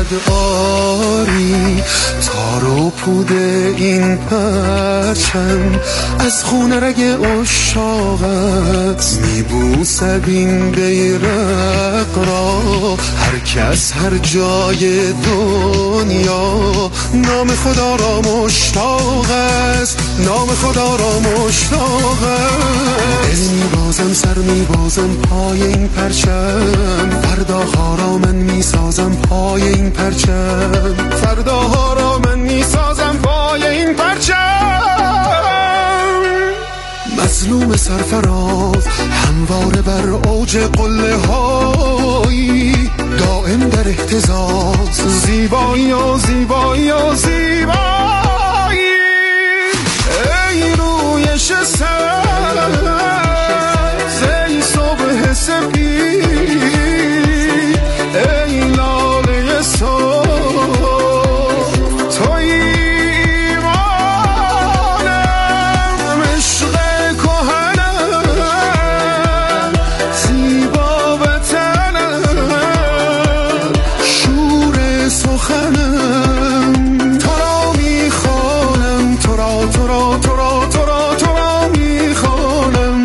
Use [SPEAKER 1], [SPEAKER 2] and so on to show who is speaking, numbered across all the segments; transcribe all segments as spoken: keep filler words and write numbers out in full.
[SPEAKER 1] کرد آری تار و پود این پرچم از خون رگ عشاقت میبوسد این بیرق را هر کس هر جای دنیا نام خدا را مشتاق است نام خدا را مشتاق است دل میبازم سر میبازم پای این پرچم فرداها را من میسازم پای این پرچم فرداها را من میسازم پای این پرچم مظلوم سرفراز همواره بر اوج قله هایی دائم در اهتزاز زیبایی و زیبایی و زیبایی ای رویش سر ای صبح سپید ای لاله صبح توی ایمانم عشق کهنم زیبا وطنم شور سخنم تو را میخوانم تو را تو را تو را تو را تو را میخوانم.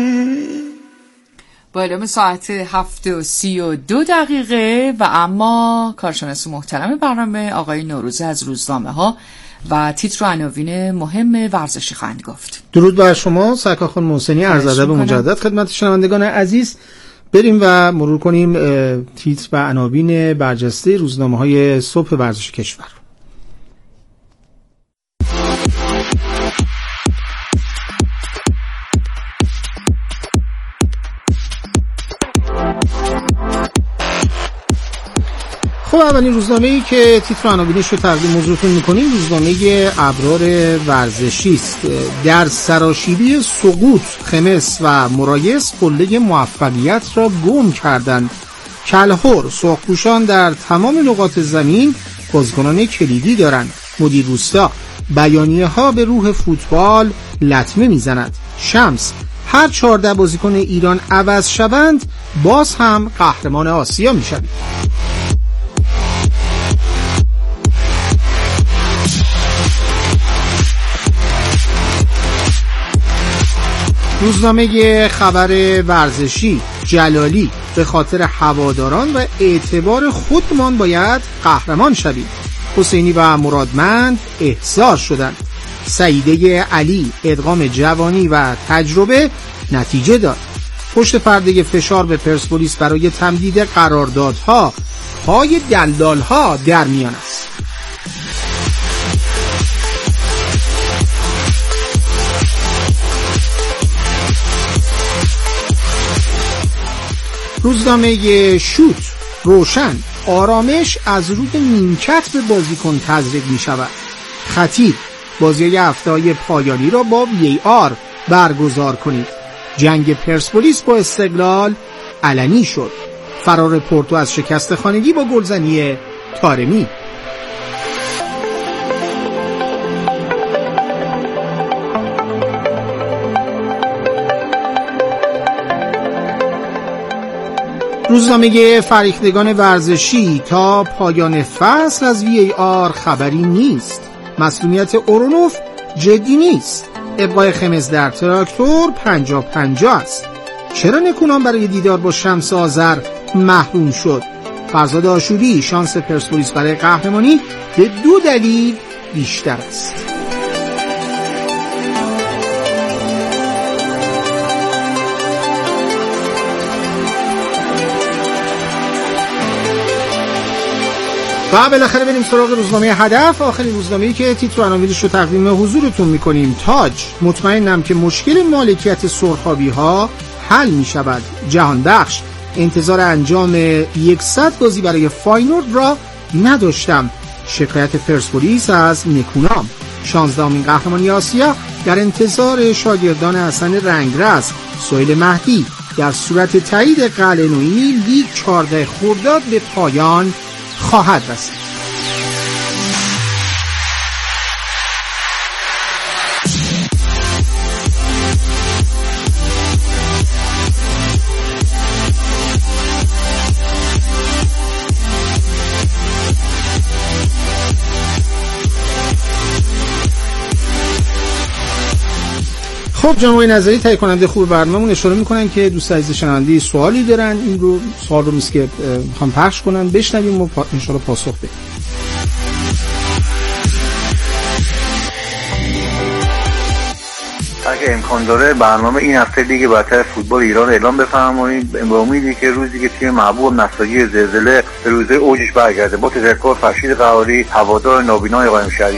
[SPEAKER 2] با اعلام ساعت هفت و سی و دو دقیقه و اما کارشناس محترم برنامه آقای نوروزی از روزنامه ها و تیتر و عناوین مهم ورزشی خواهند گفت.
[SPEAKER 3] درود بر شما، سرکار محسنی، عرض ادب و مجدد خدمت شنوندگان عزیز. بریم و مرور کنیم تیتر و عناوین برجسته روزنامه های صبح ورزش کشور. خب اولین روزنامه‌ای که تیتر و عناوینش رو تقدیم حضورتون می‌کنیم روزنامه ابرار ورزشی است. در سراشیبی سقوط خمس و مرایس قله موفقیت را گم کردند. کلهر سرخپوشان در تمام نقاط زمین بازیکنان کلیدی دارند. مدیر روستا بیانیه‌ها به روح فوتبال لطمه می‌زند. شمس هر چهارده بازیکن ایران عوض شوند باز هم قهرمان آسیا می‌شویم. روزنامه خبر ورزشی جلالی به خاطر هواداران و اعتبار خودمان باید قهرمان شویم. حسینی و مرادمند احضار شدند. سعیده علی ادغام جوانی و تجربه نتیجه داد. پشت پرده فشار به پرسپولیس برای تمدید قراردادها پای دلالها در میان است. روزنامه شوت روشن آرامش از روی نیمکت به بازیکن تزریق می شود. خطیب بازی هفته‌های پایانی را با وی ای آر برگزار کنید. جنگ پرسپولیس با استقلال علنی شد. فرار پورتو از شکست خانگی با گلزنی طارمی. روزنامه فریختگان ورزشی تا پایان فصل از وی ای آر خبری نیست. مسئولیت اورونوف جدی نیست. ابقای خمس در تراکتور پنجاه پنجاه است. چرا نکونام برای دیدار با شمس آذر محروم شد؟ فرزاد آشوری شانس پرسپولیس برای قهرمانی به دو دلیل بیشتر است. و بالاخره بریم سراغ روزنامه هدف، آخرین روزنامه‌ای که تیتر و عناوینش رو تقدیم حضورتون می‌کنیم. تاج مطمئنم که مشکل مالکیت سرخابی‌ها حل می‌شود. جهان بخش انتظار انجام صد بازی برای فاینورد را نداشتم. شکایت پرسپولیس از نکونام. شانزدهمین قهرمانی آسیا در انتظار شاگردان حسن رنگرز. سهیل مهدی در صورت تایید قلعه‌نویی لیگ چهارده خرداد به پایان خواهد رسید. خب جناب آقای نظری تهیه کننده خوب برنامه‌مون اشاره میکنن که دوست عزیز شنونده سوالی دارن، این رو سوال رو میست که میخوام پخش کنن، بشنویم و ان شاء الله پاسخ بدیم.
[SPEAKER 4] اگه امکان داره برنامه این هفته دیگه برتر فوتبال ایران اعلام بفرمایید، به امیدی که روزی که تیم محبوب نساجی زلزله به روزه اوجش برگرده. با تشکر، فرشید قهاری، هوادار نابینای قائمشهری.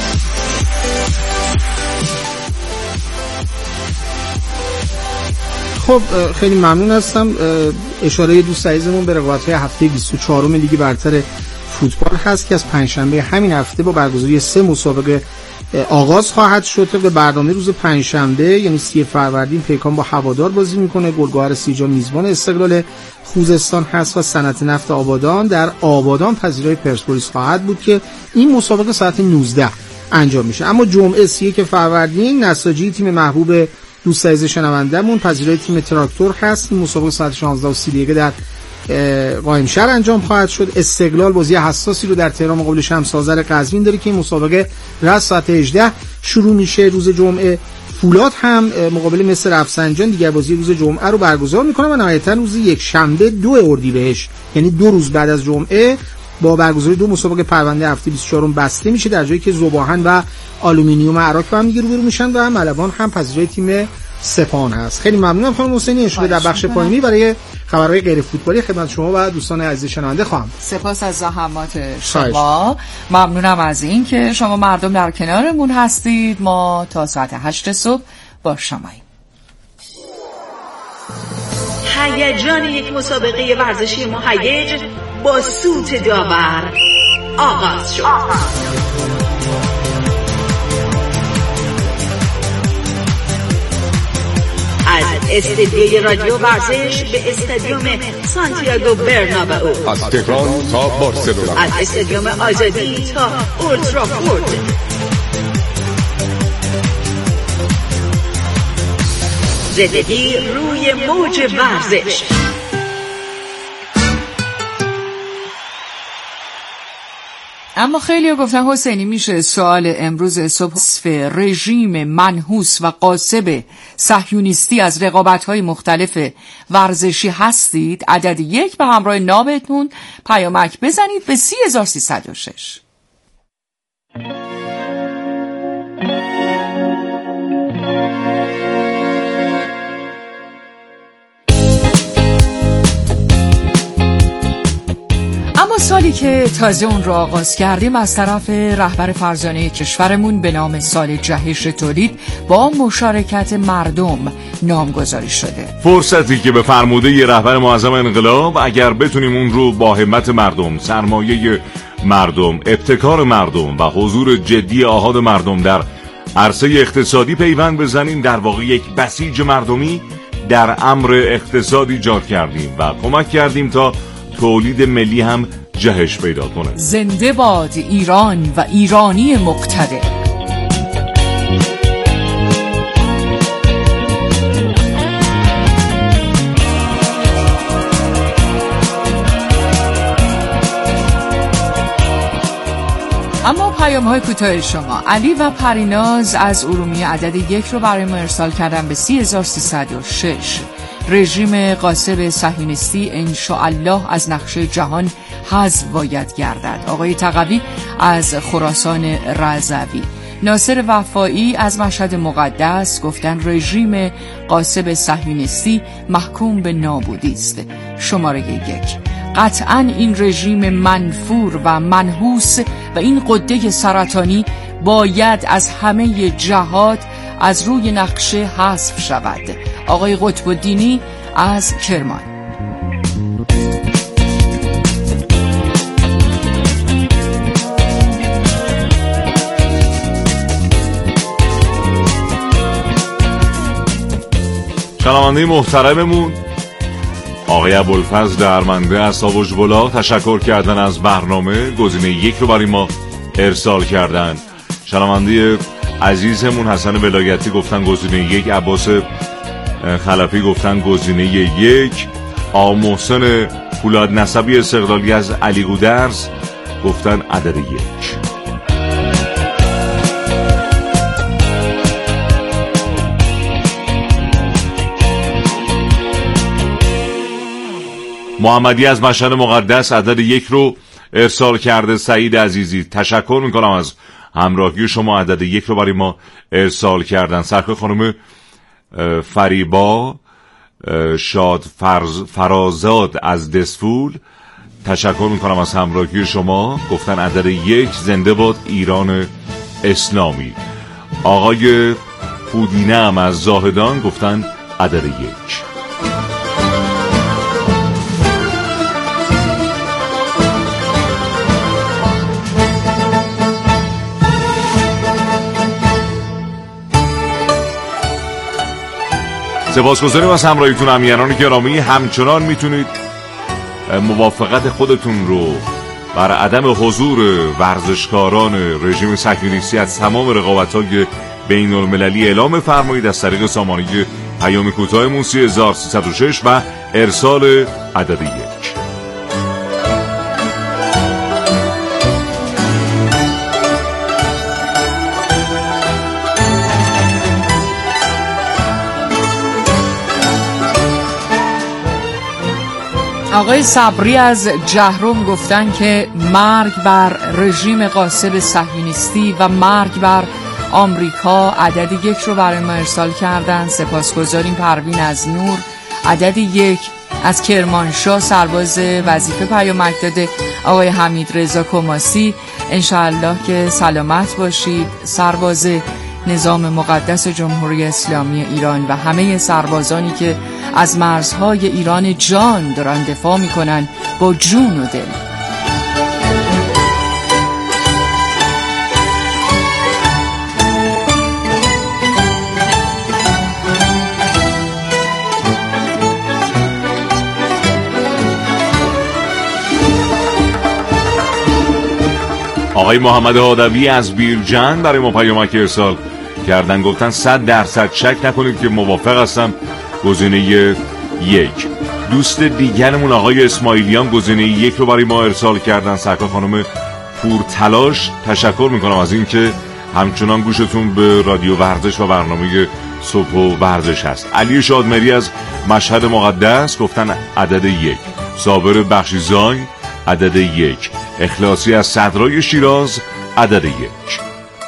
[SPEAKER 3] خب خیلی ممنون هستم. اشاره دوست عزیزمون به رقابت‌های هفته بیست و چهارم لیگ برتر فوتبال هست که از پنجشنبه همین هفته با برگزاری سه مسابقه آغاز خواهد شد. به برنامه روز پنجشنبه یعنی سی فروردین پیکان با هوادار بازی میکنه، گلگهر سیجا میزبان استقلال خوزستان هست و صنعت نفت آبادان در آبادان پذیرای پرسپولیس خواهد بود که این مسابقه ساعت نوزده انجام میشه. اما جمعه سی و یک فروردین نساجی تیم محبوب دوست عزیز شنونده‌مون پذیرای تیم تراکتور هست. این مسابقه ساعت شانزده و سی دقیقه در قائمشهر انجام خواهد شد. استقلال بازی حساسی رو در تهران مقابل شمس آذر قزوین داره که این مسابقه راست ساعت هجده شروع میشه روز جمعه. فولاد هم مقابل مصر رفسنجان دیگر بازی روز جمعه رو برگزار میکنه و نهایتا روز یک شنبه دو اردیبهشت یعنی دو روز بعد از جمعه با برگزاری دو مسابقه پرونده هفته بیست و چهارم بسته میشه، در جایی که ذوباهن و آلومینیوم عراق با هم دیگه روبرو میشن و ملوان هم پذیرای تیم سپاهان هست. خیلی ممنونم خانم حسینی. اشاره در بخش پایانی برای خبرهای غیر فوتبالی خدمت شما و دوستان عزیز شنونده خواهم.
[SPEAKER 2] سپاس از زحمات شما. ممنونم از این که شما مردم در کنارمون هستید. ما تا ساعت هشت صبح با شماییم.
[SPEAKER 5] هیجان یک مسابقه ورزشی مهیج با سوت داور آغاز شد. از استدیوی رادیو ورزش به استادیوم سانتیاگو برنابئو،
[SPEAKER 1] از تهران تا بارسلونا،
[SPEAKER 5] از استادیوم آزادی تا اولترافورد، زندگی روی موج ورزش.
[SPEAKER 2] اما خیلی ها گفتن حسینی میشه سوال امروز صبح رژیم منحوس و قاصب صهیونیستی از رقابت‌های مختلف ورزشی هستید؟ عدد یک به همراه نامتون پیامک بزنید به سی هزار سیصد و شش. اما سالی که تازه اون رو آغاز کردیم از طرف رهبر فرزانه کشورمون به نام سال جهش تولید با مشارکت مردم نامگذاری شده.
[SPEAKER 6] فرصتی که به فرموده ی رهبر معظم انقلاب اگر بتونیم اون رو با همت مردم، سرمایه مردم، ابتکار مردم و حضور جدی آحاد مردم در عرصه اقتصادی پیوند بزنیم، در واقع یک بسیج مردمی در امر اقتصاد ایجاد کردیم و کمک کردیم تا تولید ملی هم جهش پیدا کنه.
[SPEAKER 2] زنده باد ایران و ایرانی مقتدر. اما پیام های کوتاه شما. علی و پریناز از ارومیه عدد یک رو برای ما ارسال کردن به سی هزار سیصد و شش. رژیم قاصب صهیونیستی انشاءالله از نقشه جهان حذف باید گردد. آقای تقوی از خراسان رضوی. ناصر وفایی از مشهد مقدس گفتن رژیم قاصب صهیونیستی محکوم به نابودی است. شماره یک. قطعاً این رژیم منفور و منحوس و این قده سرطانی باید از همه جهات از روی نقشه حذف شود. آقای قطب الدینی از کرمان.
[SPEAKER 6] شنونده محترممون آقای ابوالفضل درمنده از ساوجبلا تشکر کردن از برنامه، گزینه یک رو برای ما ارسال کردن. شنونده عزیزمون حسن ولایتی گفتن گزینه یک، عباس خلفی گفتن گزینه یک، آقا محسن فولاد نسبی استقلالی از علی گودرز گفتن عدد یک. محمدی از مشهد مقدس عدد یک رو ارسال کرده. سعید عزیزی تشکر میکنم از همراهی شما، عدد یک رو برای ما ارسال کردن. سرکار خانم فریبا شاد فرز فرازاد از دسفول تشکر میکنم از همراهی شما، گفتن عدد یک. زنده باد ایران اسلامی. آقای پودینه هم از زاهدان گفتن عدد یک. سپاسگزاریم از همراهیتون امیران گرامی. همچنان میتونید موافقت خودتون رو بر عدم حضور ورزشکاران رژیم صهیونیستی از تمام رقابت‌های بین المللی اعلام فرمایید از طریق سامانه پیام کوتاه موسی هزار و سیصد و شش و ارسال عدد یک.
[SPEAKER 2] آقای صبری از جهرم گفتن که مرگ بر رژیم غاصب صهیونیستی و مرگ بر آمریکا عدد یک رو برای ما ارسال کردن. سپاسگزاریم. پروین از نور عدد یک. از کرمانشاه سرباز وظیفه پیامک داده آقای حمید رضا کماسی، انشاءالله که سلامت باشید سرباز نظام مقدس جمهوری اسلامی ایران و همه سربازانی که از مرزهای ایران جان دارن دفاع میکنن با جون و دل.
[SPEAKER 6] آقای محمد هادوی از بیرجند برای ما پیامک ارسال کردن، گفتن صد درصد شک نکنید که موافق هستم. گزینه یک. دوست دیگرمون آقای اسماعیلیان گزینه یک رو برای ما ارسال کردن. سرکار خانم پورتلاش تشکر میکنم از این که همچنان گوشتون به رادیو ورزش و برنامه صبح و ورزش هست. علی شادمری از مشهد مقدس گفتن عدد یک. صابر بخشیزای عدد یک. اخلاصی از صدرای شیراز عدد یک.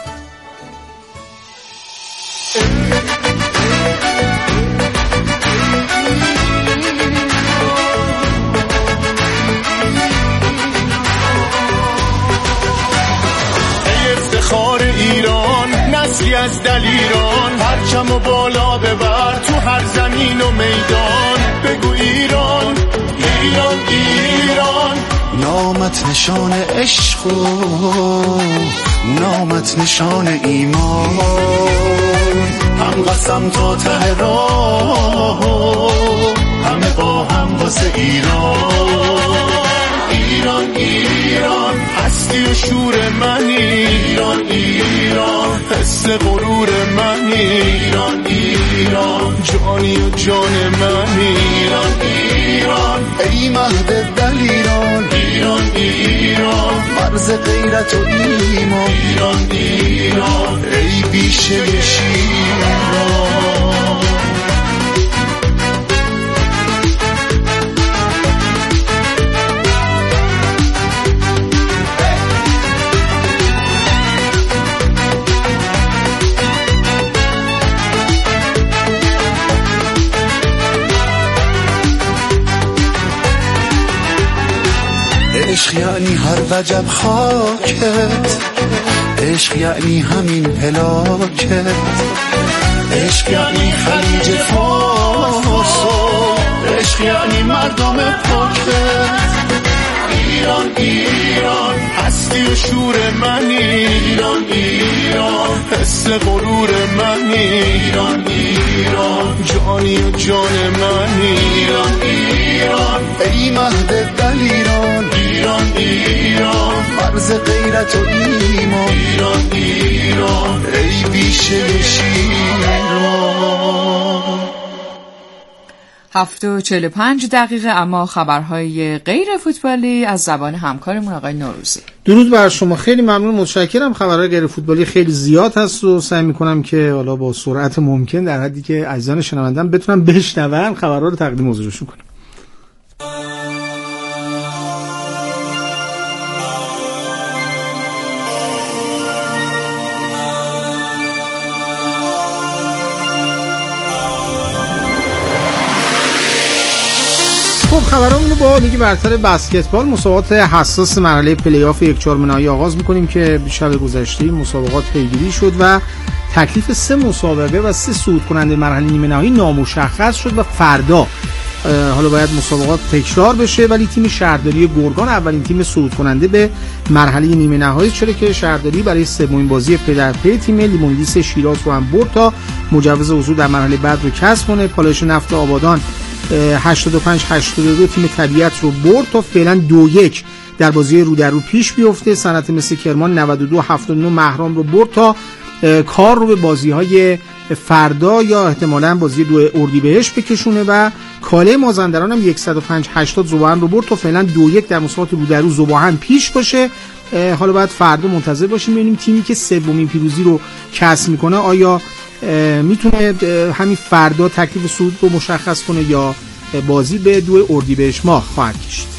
[SPEAKER 1] از دلیران پرچم و بالا ببر تو هر زمین و میدان، بگو ایران ایران ایران. نامت نشان عشق و نامت نشان ایمان، هم قسم تا ته راه همه با هم واسه ایران. ایران ایران هستی و شور منی، ایران ایران حس غرور منی، ایران ایران جانی و جان منی، ایران ایران ای مهد دلیران، ایران ایران مرز غیرت و ایمان، ایران ایران ای بیشه شیران. عشق یعنی هر وجب خاکت، عشق یعنی همین پلاکت، عشق یعنی خلیج فارس، عشق یعنی مردم پاکت. ایران ایران هستی و شور منی، ایران ایران حس غرور منی، ایران ایران جانی و جان منی، ایران ایران ای مهد دلیران، ایران ایران مرز غیرت و ایمان، ایران ایران ای بیشه شیران.
[SPEAKER 2] هفت و چهل و پنج دقیقه. اما خبرهای غیر فوتبالی از زبان همکارمون آقای نوروزی.
[SPEAKER 3] درود بر شما، خیلی ممنون، متشکرم. خبرهای غیر فوتبالی خیلی زیاد هست و سعی میکنم که حالا با سرعت ممکن در حدی که عزیزان شنوندم بتونن بشنون خبرها رو تقدیم حضورشون کنم. خب خبرامون رو با لیگ برتر بسکتبال مسابقات حساس مرحله پلی آف یک چهارم نهایی آغاز می‌کنیم که شب گذشته مسابقات پیگیری شد و تکلیف سه مسابقه و سه صعود کننده مرحله نیمه نهایی نامشخص شد و فردا حالا باید مسابقات تکرار بشه، ولی تیم شهرداری گرگان اولین تیم صعود کننده به مرحله نیمه نهایی، چرا که شهرداری برای سومین بازی پی در پی تیم لیموندیس شیراز رو هم برد تا مجوز حضور در مرحله بعد رو کسب کنه. پالایش نفت آبادان هشتاد و پنج هشتاد و دو تیم طبیعت رو برد تا فعلا دو یک در بازی رو در رو پیش بیفته. صنعت مس کرمان نود و دو هفتاد و نه مهرام رو برد تا کار رو به بازی‌های فردا یا احتمالاً بازی دو اردیبهشت بکشونه و کاله مازندران هم صد و پنج هشتاد زباهن رو برد تا فعلا دو یک در مسابقات رو در رو زباهن پیش باشه. حالا باید فردا منتظر باشیم ببینیم تیمی که سومین پیروزی رو کسب میکنه آیا میتونه همین فردا تکلیف صعود رو مشخص کنه یا بازی به دو اردیبهشت ماه خواهد کشید.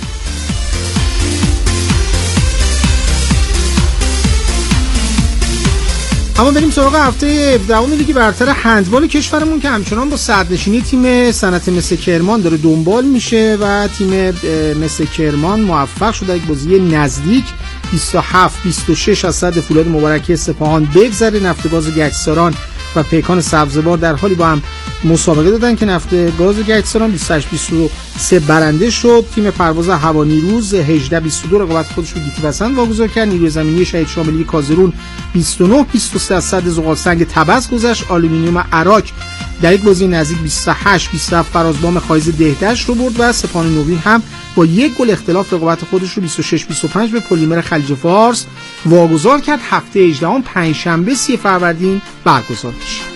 [SPEAKER 3] اما بریم سراغ هفته هفدهم لیگ برتر هندبال کشورمون که همچنان با صدرنشینی تیم صنعت مس کرمان داره دنبال میشه و تیم مس کرمان موفق شد در یک بازی نزدیک بیست و هفت بیست و شش از صد فولاد مبارکه سپاهان بگذره. نفتگاز گچساران و پیکان سبزوار در حالی با هم مسابقه دادن که نفتگاز گچساران بیست و هشت بیست و سه برنده شد. تیم پرواز هوانیروز هجده بیست و دو رقابت خودش رو گیتی بسند واگذار کرد. نیروی زمینی شهید شاملی کازرون بیست و نه بیست و سه از صد زغالسنگ تبس گذشت. آلومینیوم عراق در یک بازی نزدیک بیست و هشت بیست و هفت فرازبام خایز دهدشت رو برد و سپاهان نوین هم با یک گل اختلاف رقابت خودش رو بیست و شش بیست و پنج به پلیمر خلیج فارس واگذار کرد. هفته هجدهم پنجشنبه سی فروردین برگزار میشه.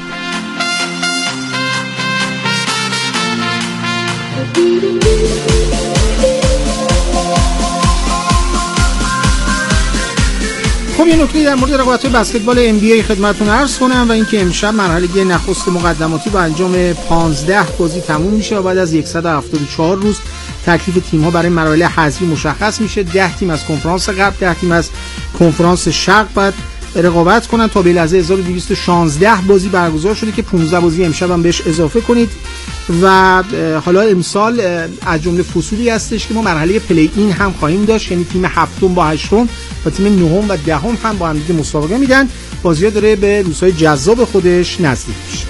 [SPEAKER 3] خب یه نکته در مورد رقابت‌های بسکتبال ام بی ای خدمتتون عرض کنم و اینکه امشب مرحله نخست مقدماتی با انجام پانزده بازی تموم میشه و بعد از صد و هفتاد و چهار روز تکلیف تیم‌ها برای مراحل حذفی مشخص میشه. ده تیم از کنفرانس غرب، ده تیم از کنفرانس شرق بعد رقابت کنن. تا به لحظه هزار و دویست و شانزده بازی برگزار شده که پانزده بازی امشب هم بهش اضافه کنید و حالا امسال از جمله فصولی هستش که ما مرحله پلی این هم خواهیم داشت، یعنی تیم هفتم با هشتم و تیم نهم و دهم هم با هم دیگه مسابقه میدن. بازی‌ها داره به روزهای جذاب خودش نزدیک میشه.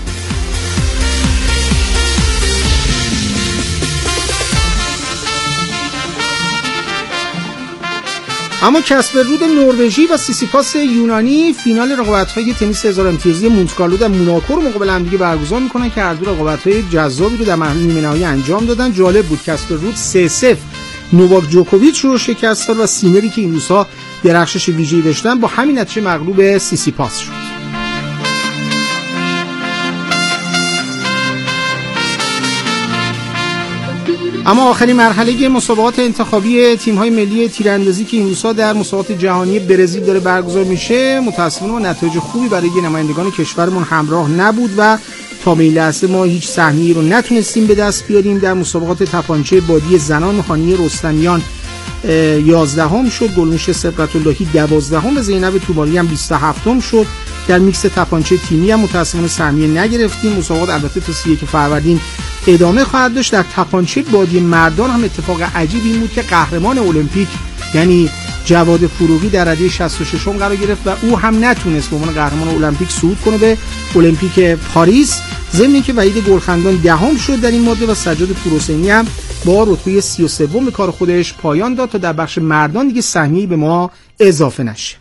[SPEAKER 3] اما کسپر رود نروژی و سیسیپاس یونانی فینال رقابت‌های تنیس هزار امتیازی مونت-کارلو در موناکو رو مقابل هم دیگه برگزار می‌کنن که هر دو رقابت‌های جذابی رو در مرحله نیمه نهایی انجام دادن. جالب بود کسپر رود سه صفر نوواک جوکوویچ رو شکست داد و سینری که این روزها درخشش ویژه‌ای داشتن با همین نتیجه مغلوب سیسیپاس شد. اما آخرین مرحله مسابقات انتخابی تیم‌های ملی تیراندازی که این روزها در مسابقات جهانی برزیل داره برگزار میشه متأسفانه با نتایج خوبی برای نمایندگان کشورمون همراه نبود و تا به این لحظه ما هیچ سهمیه‌ای رو نتونستیم به دست بیاریم. در مسابقات تپانچه بادی زنان هانی رستمیان یازدهم شد، گلنوش سبقت اللهی دوازدهم و زینب توبالی هم بیست و هفتم شد. در میکس تپانچه تیمی هم متأسفانه سهمیه نگرفتیم. مسابقات البته تا سی و یک فروردین ادامه خواهد داشت. در تپانچه بادی مردان هم اتفاق عجیبی این بود که قهرمان المپیک یعنی جواد فروغی در رده شصت و شش قرار گرفت و او هم نتونست به عنوان قهرمان المپیک صعود کنه به المپیک پاریس، ضمن که وحید گلخندان دهم شد در این ماده و سجاد پورحسینی هم با رتبه سی و سه به کار خودش پایان داد تا در بخش مردان دیگه سهمیه‌ای به ما اضافه نشه.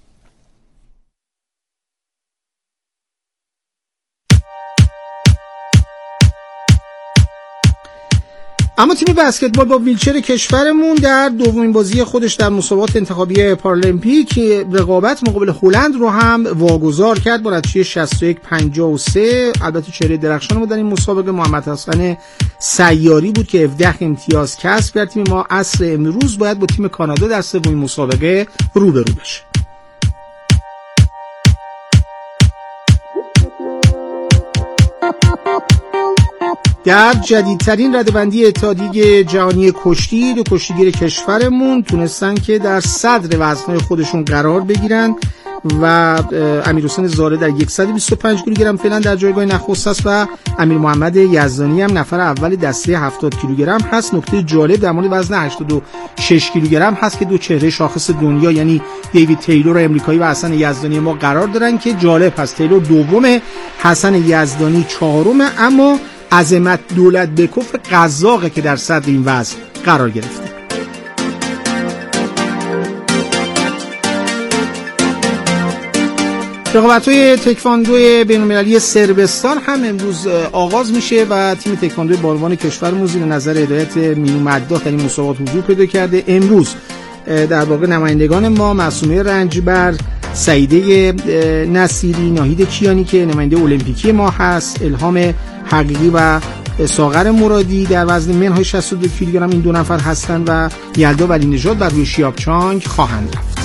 [SPEAKER 3] اما تیم بسکتبال با ویلچر کشورمون در دومین بازی خودش در مسابقات انتخابی پارالمپیک رقابت مقابل هلند رو هم واگذار کرد با نتیجه شصت و یک پنجاه و سه. البته چهره درخشان ما در این مسابقه محمد حسن سیاری بود که هفده امتیاز کسب کرد. تیم ما عصر امروز باید با تیم کانادا در سومین مسابقه روبرو بشه. در جدیدترین رده‌بندی اتحادیه جهانی کشتی دو کشتیگیر کشورمون تونستن که در صدر وزن‌های خودشون قرار بگیرن و امیرحسین زاره در صد و بیست و پنج کیلوگرم فعلا در جایگاه نخست است و امیر محمد یزدانی هم نفر اول دسته هفتاد کیلوگرم هست. نکته جالب در مورد وزن هشتاد و شش کیلوگرم هست که دو چهره شاخص دنیا یعنی دیوید تیلور امریکایی و حسن یزدانی ما قرار دارن که جالب هست. تیلور دومه، حسن یزدانی چهارمه، اما عظمت دولت بکوف قزاقه که در صدر این وزن قرار گرفته. رقابت‌های تکواندو بین‌المللی صربستان هم امروز آغاز میشه و تیم تکواندو بالوان کشورمون زیر نظر هدایت مینو مداح در این مسابقات حضور پیدا کرده. امروز در واقع نمایندگان ما معصومه رنجبر، سعیده نصیری، ناهید کیانی که نماینده المپیکی ما هست، الهام حقیقی و ساغر مرادی در وزن منهای شصت و دو کیلوگرم این دو نفر هستند و یلدا ولی نژاد بر روی شیابچانگ خواهند رفت.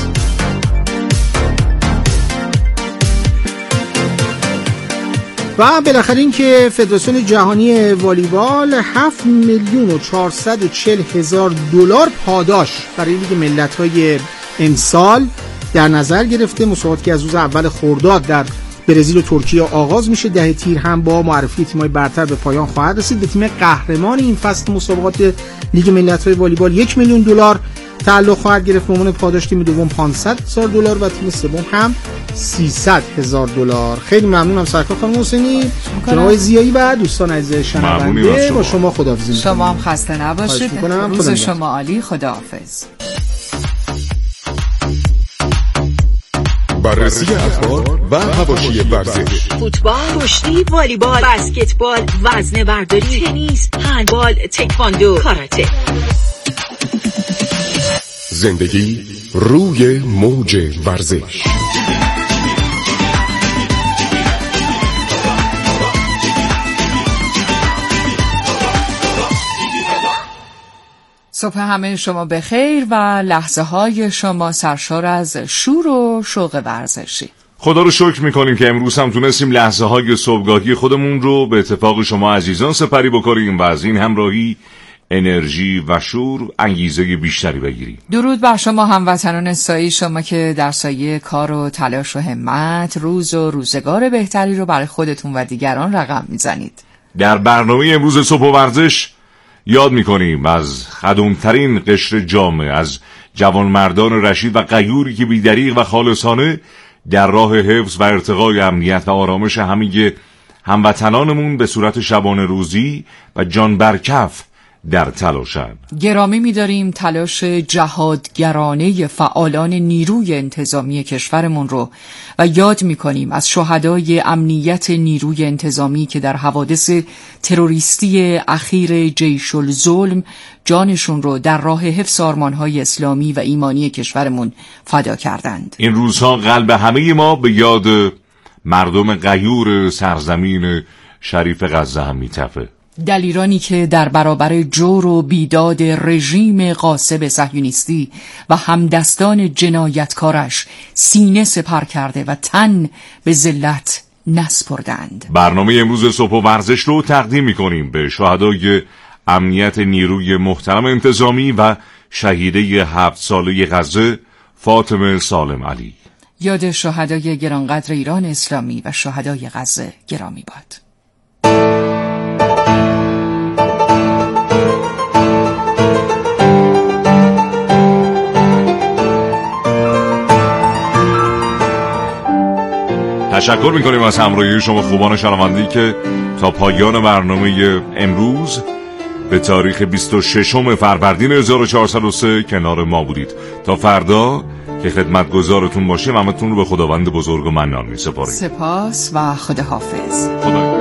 [SPEAKER 3] و بالاخره این که فدراسیون جهانی والیبال هفت میلیون و چهارصد و چهل هزار دلار پاداش برای لیگ ملت‌های امسال در نظر گرفته. مسابقاتی که از روز اول خرداد در برزیل و ترکیه آغاز میشه، ده تیر هم با معرفی تیم‌های برتر به پایان خواهد رسید. به تیم قهرمان این فصل مسابقات لیگ ملت‌های والیبال یک میلیون دلار تعلق خواهد گرفت. به عنوان پاداش تیم دوم پانصد هزار دلار و تیم سوم هم سیصد هزار دلار. خیلی ممنونم سرکار خانم حسینی، جناب زیایی و دوستان عزیز شنونده. با شما خداحافظی می‌کنم.
[SPEAKER 2] شما هم خسته نباشید. روز شما عالی. خداحافظ.
[SPEAKER 7] بررسی اخبار و حواشی ورزش:
[SPEAKER 5] فوتبال، کشتی، والیبال، بسکتبال، وزنه برداری، تنیس، هندبال، تکواندو، کاراته.
[SPEAKER 7] زندگی روی موج ورزش.
[SPEAKER 2] صبح همه شما بخیر و لحظه های شما سرشار از شور و شوق ورزشی.
[SPEAKER 6] خدا رو شکر میکنیم که امروز هم تونستیم لحظه های صبحگاهی خودمون رو به اتفاق شما عزیزان سپری بکنیم و از این همراهی انرژی و شور انگیزه بیشتری بگیریم.
[SPEAKER 2] درود بر شما هموطنان سایی، شما که در سایه کار و تلاش و همت روز و روزگار بهتری رو برای خودتون و دیگران رقم میزنید.
[SPEAKER 6] در برنامه امروز صبح و ورزش یاد میکنیم از خدمترین قشر جامعه، از جوانمردان رشید و غیوری که بی‌دریغ و خالصانه در راه حفظ و ارتقای امنیت و آرامش همه هموطنانمون به صورت شبانه روزی و جان برکف در تلاشند.
[SPEAKER 2] گرامی می‌داریم تلاش جهادگرانه فعالان نیروی انتظامی کشورمون رو و یاد می‌کنیم از شهدای امنیت نیروی انتظامی که در حوادث تروریستی اخیر جیش الظلم جانشون رو در راه حفظ آرمان‌های اسلامی و ایمانی کشورمون فدا کردند.
[SPEAKER 6] این روزها قلب همه ما به یاد مردم غیور سرزمین شریف غزه هم می‌تپه.
[SPEAKER 2] دلیرانی که در برابر جور و بیداد رژیم غاصب صهیونیستی و همدستان جنایتکارش سینه سپر کرده و تن به ذلت نسپردند.
[SPEAKER 6] برنامه امروز صبح و ورزش رو تقدیم می‌کنیم به شهدای امنیت نیروی محترم انتظامی و شهیده هفت ساله غزه فاطمه سالم علی.
[SPEAKER 2] یاد شهدای گرانقدر ایران اسلامی و شهدای غزه گرامی باد.
[SPEAKER 6] تشکر میکنیم از همراهی شما خوبان شنونده‌ای که تا پایان برنامه امروز به تاریخ بیست و ششم فروردین هزار و چهارصد و سه کنار ما بودید. تا فردا که خدمتگزارتون باشیم، همتون رو به خداوند بزرگ و منان میسپاریم.
[SPEAKER 2] سپاس و خداحافظ.
[SPEAKER 6] خدا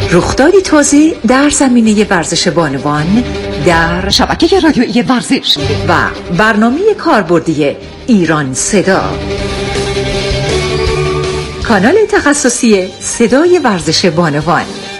[SPEAKER 5] رخدادی تازه در زمینه ورزش بانوان در شبکه رادیویی ورزش و برنامه کاربردی ایران صدا، کانال تخصصی صدای ورزش بانوان.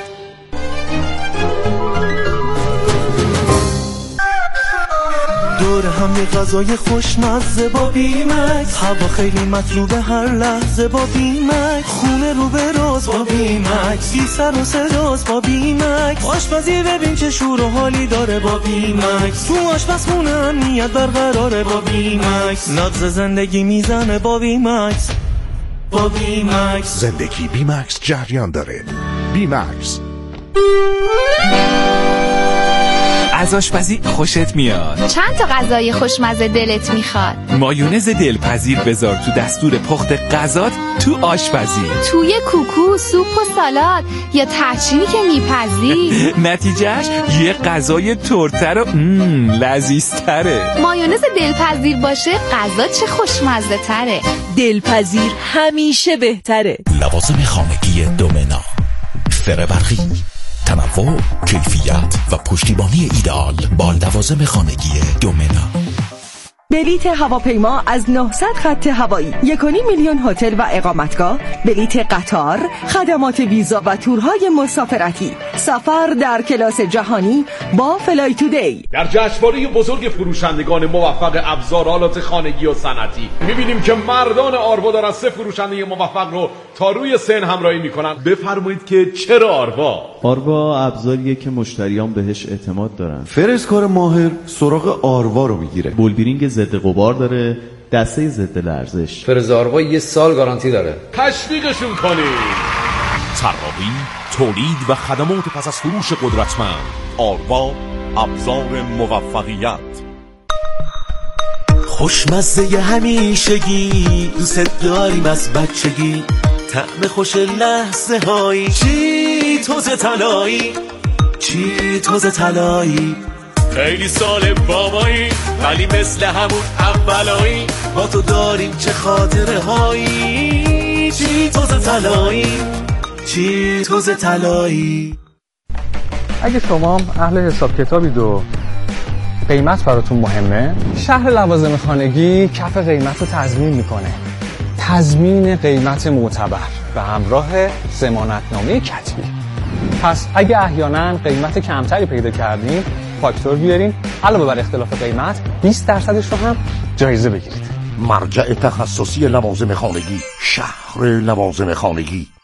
[SPEAKER 8] دور هم یه غذای خوشمزه با بیمکس، هوا خیلی مطلوبه هر لحظه با بیمکس، خونه رو به راز با بیمکس، بی سر و صداز با بیمکس، آشپزی ببین چه شور و حالی داره با بیمکس، تو آشپزخونه امنیت برقراره با بیمکس، نبض زندگی میزنه با بیمکس، با بیمکس
[SPEAKER 9] زندگی بیمکس جریان داره. بیمکس.
[SPEAKER 10] از آشپزی خوشت میاد؟
[SPEAKER 11] چند تا غذای خوشمزه دلت میخواد؟
[SPEAKER 10] مایونز دلپذیر بذار تو دستور پخت غذات تو آشپزی،
[SPEAKER 11] توی کوکو، سوپ و سالاد یا تحچینی که میپزی.
[SPEAKER 10] نتیجهش یه غذای ترتر و لذیذتره.
[SPEAKER 11] مایونز دلپذیر باشه غذا چه خوشمزه تره.
[SPEAKER 5] دلپذیر همیشه بهتره.
[SPEAKER 12] لوازم خانگی دومنا، فر برقی، تنوع، کیفیت و پشتیبانی ایدئال با لوازم خانگی دومنا.
[SPEAKER 5] بلیت هواپیما از نهصد خط هوایی، یک و نیم میلیون هتل و اقامتگاه، بلیت قطار، خدمات ویزا و تورهای مسافرتی، سفر در کلاس جهانی با فلای تودی.
[SPEAKER 13] در جشنواره بزرگ فروشندگان موفق ابزار آلات خانگی و صنعتی می‌بینیم که مردان آروا دارن سه فروشنده موفق رو تا روی سن همراهی میکنن. بفرمایید که چرا آروا؟
[SPEAKER 14] آروا ابزاریه که مشتریان بهش اعتماد دارن.
[SPEAKER 15] فرسکار ماهر سراغ آروا رو میگیره.
[SPEAKER 14] بولبیرینگ ضد غبار داره، دسته ضد لرزش.
[SPEAKER 16] فرز آروا یه سال گارانتی داره.
[SPEAKER 13] تشویقشون کنید.
[SPEAKER 17] طراحی، تولید و خدمات پس از فروش قدرتمند. آروا، ابزار موفقیت.
[SPEAKER 8] خوشمزه همیشگی، دوست داریم از بچگی، طعم خوش لحظه هایی، چی توز طلایی، چی توز طلایی. خیلی سال بابایی ولی مثل همون اولایی، با تو داریم چه خاطره هایی، چی توز طلایی، چی توز طلایی.
[SPEAKER 18] اگه شما اهل حساب کتابید و قیمت براتون مهمه، شهر لوازم خانگی کف قیمت رو تضمین میکنه. تضمین قیمت معتبر به همراه ضمانتنامه کتبی. پس اگه احیانا قیمت کمتری پیدا کردین، فاکتور بیارین، علاوه بر اختلاف قیمت بیست درصدش رو هم جایزه بگیرید.
[SPEAKER 9] مرجع تخصصی لوازم خانگی، شهر لوازم خانگی.